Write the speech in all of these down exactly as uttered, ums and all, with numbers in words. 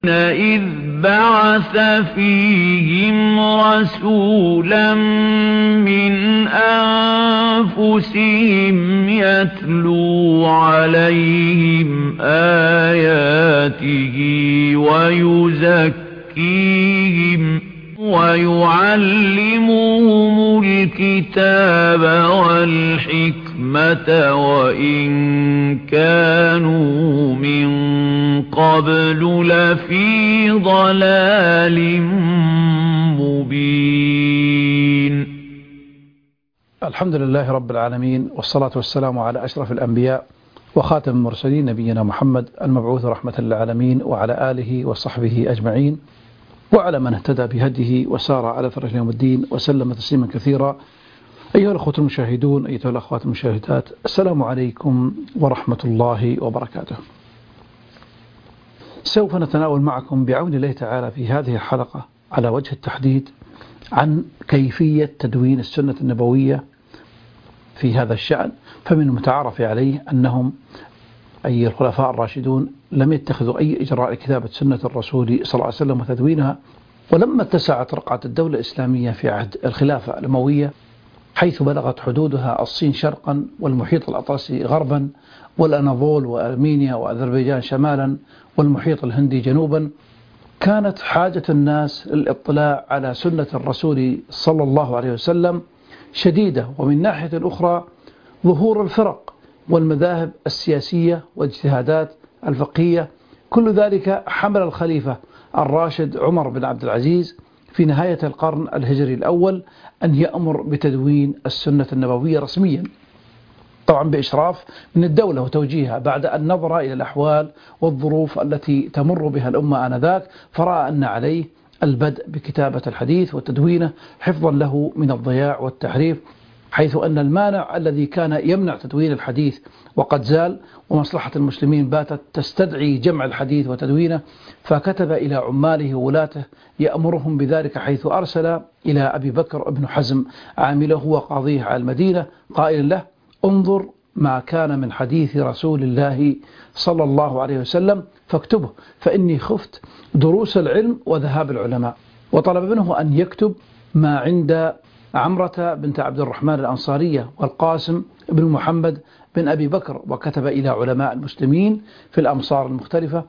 إذ بعث فيهم رسولا من أنفسهم يتلو عليهم آياته ويزكيهم ويعلمهم الكتاب والحكمة وإن كانوا من قبل لفي ضلال مبين. الحمد لله رب العالمين، والصلاة والسلام على أشرف الأنبياء وخاتم المرسلين نبينا محمد المبعوث رحمة للعالمين، وعلى آله وصحبه أجمعين، وعلى من اهتدى بهديه وسار على فرج يوم الدين وسلم تسليما كثيرا. أيها الأخوة المشاهدون، أيها الأخوات المشاهدات، السلام عليكم ورحمة الله وبركاته. سوف نتناول معكم بعون الله تعالى في هذه الحلقة على وجه التحديد عن كيفية تدوين السنة النبوية في هذا الشأن. فمن المتعارف عليه أنهم أي الخلفاء الراشدون لم يتخذوا أي إجراء لكتابة سنة الرسول صلى الله عليه وسلم وتدوينها، ولما اتسعت رقعة الدولة الإسلامية في عهد الخلافة الأموية حيث بلغت حدودها الصين شرقا والمحيط الأطلسي غربا والأناضول وأرمينيا وأذربيجان شمالا والمحيط الهندي جنوبا، كانت حاجة الناس للإطلاع على سنة الرسول صلى الله عليه وسلم شديدة. ومن ناحية أخرى ظهور الفرق والمذاهب السياسية والاجتهادات الفقهية، كل ذلك حمل الخليفة الراشد عمر بن عبد العزيز في نهاية القرن الهجري الأول أن يأمر بتدوين السنة النبوية رسميا، طبعا بإشراف من الدولة وتوجيهها، بعد أن نظر إلى الأحوال والظروف التي تمر بها الأمة آنذاك، فرأى أن عليه البدء بكتابة الحديث وتدوينه حفظا له من الضياع والتحريف، حيث أن المانع الذي كان يمنع تدوين الحديث وقد زال، ومصلحة المسلمين باتت تستدعي جمع الحديث وتدوينه، فكتب إلى عماله وولاته يأمرهم بذلك، حيث أرسل إلى أبي بكر بن حزم عامله وقاضيه على المدينة قائلا له: انظر ما كان من حديث رسول الله صلى الله عليه وسلم فاكتبه، فإني خفت دروس العلم وذهاب العلماء. وطلب منه أن يكتب ما عند عمرة بنت عبد الرحمن الأنصارية والقاسم بن محمد بن أبي بكر، وكتب إلى علماء المسلمين في الأمصار المختلفة: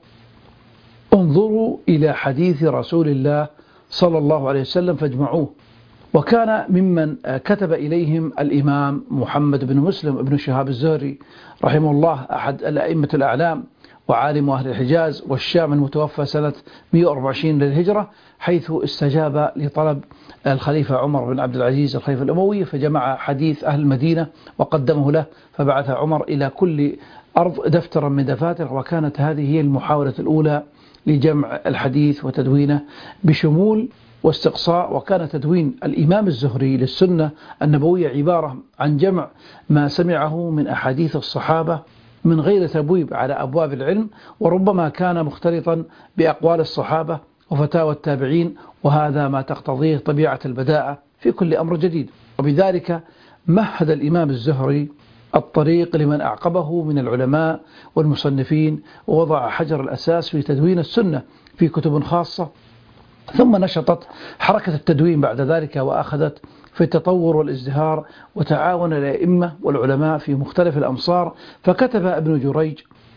انظروا إلى حديث رسول الله صلى الله عليه وسلم فاجمعوه. وكان ممن كتب إليهم الإمام محمد بن مسلم بن شهاب الزهري رحمه الله، أحد الأئمة الأعلام وعالم أهل الحجاز والشام، المتوفى سنة مئة وأربعة وعشرين للهجرة، حيث استجاب لطلب الخليفة عمر بن عبد العزيز الخليفة الأموي، فجمع حديث أهل المدينة وقدمه له، فبعث عمر إلى كل أرض دفترا من دفاتر. وكانت هذه هي المحاولة الأولى لجمع الحديث وتدوينه بشمول واستقصاء. وكان تدوين الإمام الزهري للسنة النبوية عبارة عن جمع ما سمعه من أحاديث الصحابة من غير تبويب على أبواب العلم، وربما كان مختلطا بأقوال الصحابة وفتاوى التابعين، وهذا ما تقتضيه طبيعة البداءة في كل أمر جديد. وبذلك مهد الإمام الزهري الطريق لمن أعقبه من العلماء والمصنفين، ووضع حجر الأساس في تدوين السنة في كتب خاصة. ثم نشطت حركة التدوين بعد ذلك وأخذت في التطور والازدهار، وتعاون الأئمة والعلماء في مختلف الأمصار، فكتب ابن جريج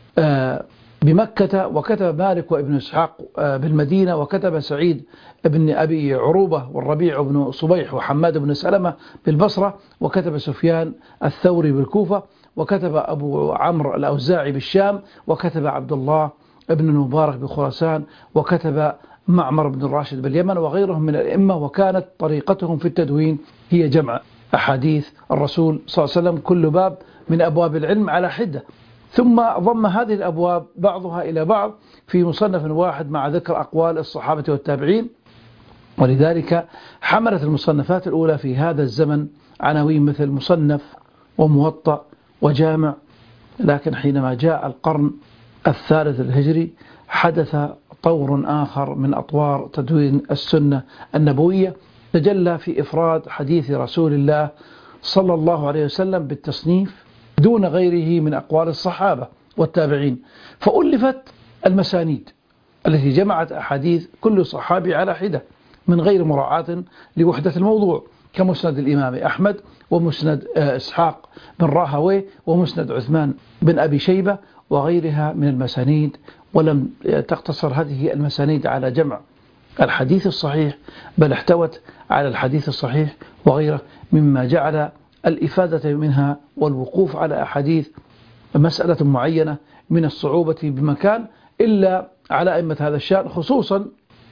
بمكة، وكتب مالك وابن إسحاق بالمدينة، وكتب سعيد بن أبي عروبة والربيع بن صبيح وحماد بن سلمة بالبصرة، وكتب سفيان الثوري بالكوفة، وكتب أبو عمرو الأوزاعي بالشام، وكتب عبد الله بن المبارك بخراسان، وكتب معمر بن الراشد باليمن، وغيرهم من الأئمة. وكانت طريقتهم في التدوين هي جمع أحاديث الرسول صلى الله عليه وسلم، كل باب من أبواب العلم على حدة، ثم ضم هذه الأبواب بعضها إلى بعض في مصنف واحد مع ذكر أقوال الصحابة والتابعين. ولذلك حملت المصنفات الأولى في هذا الزمن عناوين مثل مصنف وموطأ وجامع. لكن حينما جاء القرن الثالث الهجري حدث طور آخر من أطوار تدوين السنة النبوية، تجلى في إفراد حديث رسول الله صلى الله عليه وسلم بالتصنيف دون غيره من أقوال الصحابة والتابعين، فألفت المسانيد التي جمعت أحاديث كل صحابي على حدة من غير مراعاة لوحدة الموضوع، كمسند الإمام أحمد ومسند إسحاق بن راهويه ومسند عثمان بن أبي شيبة وغيرها من المسانيد. ولم تقتصر هذه المسانيد على جمع الحديث الصحيح، بل احتوت على الحديث الصحيح وغيره، مما جعل الإفادة منها والوقوف على أحاديث مسألة معينة من الصعوبة بمكان إلا على أئمة هذا الشأن، خصوصا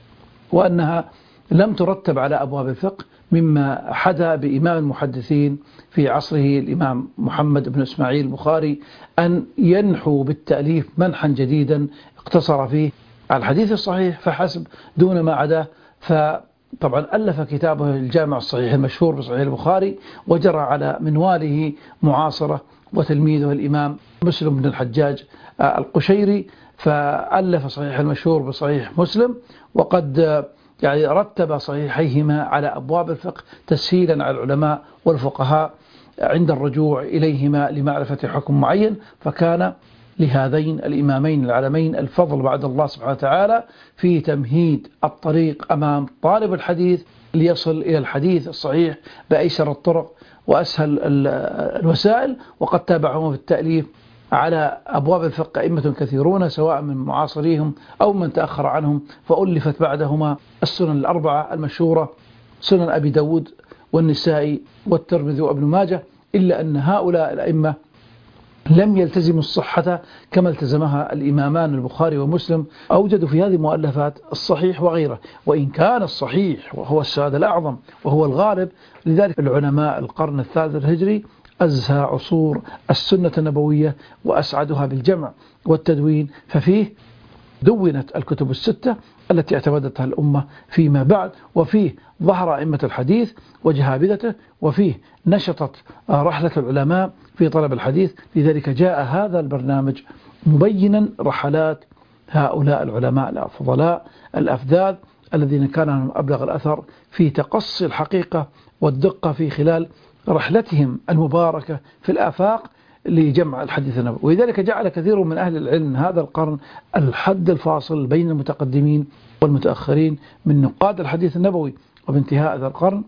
وأنها لم ترتب على أبواب الفقه، مما حدا بإمام المحدثين في عصره الإمام محمد بن إسماعيل البخاري أن ينحو بالتأليف منحا جديدا اقتصر فيه على الحديث الصحيح فحسب دون ما عداه. فطبعا ألف كتابه الجامع الصحيح المشهور بصحيح البخاري، وجرى على منواله معاصرة وتلميذه الإمام مسلم بن الحجاج القشيري، فألف صحيح المشهور بصحيح مسلم، وقد يعني رتب صحيحيهما على أبواب الفقه تسهيلا على العلماء والفقهاء عند الرجوع إليهما لمعرفة حكم معين. فكان لهذين الإمامين العلمين الفضل بعد الله سبحانه وتعالى في تمهيد الطريق أمام طالب الحديث ليصل إلى الحديث الصحيح بأيسر الطرق وأسهل الوسائل. وقد تابعهم في التأليف على أبواب الفقه أئمة كثيرون سواء من معاصريهم أو من تأخر عنهم، فألفت بعدهما السنن الأربعة المشهورة، سنن أبي داود والنسائي والترمذي وابن ماجه، إلا أن هؤلاء الأئمة لم يلتزموا الصحة كما التزمها الإمامان البخاري ومسلم، أوجدوا في هذه المؤلفات الصحيح وغيره، وإن كان الصحيح وهو الساد الأعظم وهو الغالب. لذلك العلماء القرن الثالث الهجري أزهى عصور السنة النبوية وأسعدها بالجمع والتدوين، ففيه دونت الكتب الستة التي اعتمدتها الأمة فيما بعد، وفيه ظهر أئمة الحديث وجهابذته، وفيه نشطت رحلة العلماء في طلب الحديث. لذلك جاء هذا البرنامج مبينا رحلات هؤلاء العلماء الفضلاء الأفذاذ الذين كان لهم أبلغ الأثر في تقصي الحقيقة والدقة في خلال رحلتهم المباركة في الآفاق لجمع الحديث النبوي. ولذلك جعل كثير من أهل العلم هذا القرن الحد الفاصل بين المتقدمين والمتأخرين من نقاد الحديث النبوي. وبانتهاء هذا القرن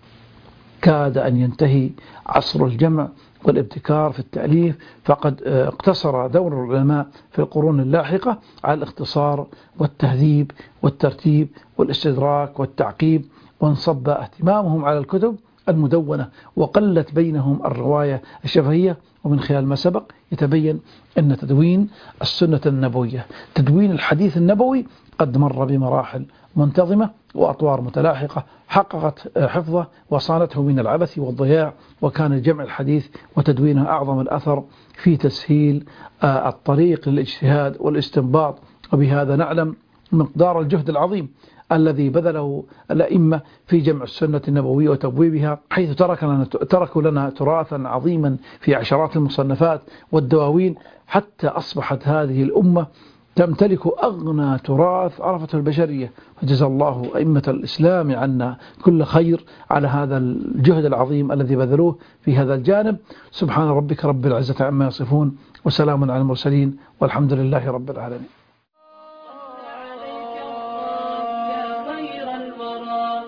كاد أن ينتهي عصر الجمع والابتكار في التأليف، فقد اقتصر دور العلماء في القرون اللاحقة على الاختصار والتهذيب والترتيب والاستدراك والتعقيب، وانصب اهتمامهم على الكتب المدونة، وقلت بينهم الرواية الشفهية. ومن خلال ما سبق يتبين أن تدوين السنة النبوية، تدوين الحديث النبوي، قد مر بمراحل منتظمة وأطوار متلاحقة حققت حفظه وصانته من العبث والضياع، وكان جمع الحديث وتدوينه أعظم الأثر في تسهيل الطريق للاجتهاد والاستنباط. وبهذا نعلم مقدار الجهد العظيم الذي بذله الأئمة في جمع السنة النبوية وتبويبها، حيث ترك لنا تركوا لنا تراثا عظيما في عشرات المصنفات والدواوين، حتى أصبحت هذه الأمة تمتلك أغنى تراث عرفته البشرية. فجزا الله أئمة الإسلام عنا كل خير على هذا الجهد العظيم الذي بذلوه في هذا الجانب. سبحان ربك رب العزة عما يصفون، وسلام على المرسلين، والحمد لله رب العالمين.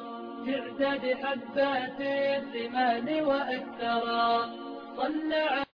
بحبات الرمال وأكثرا.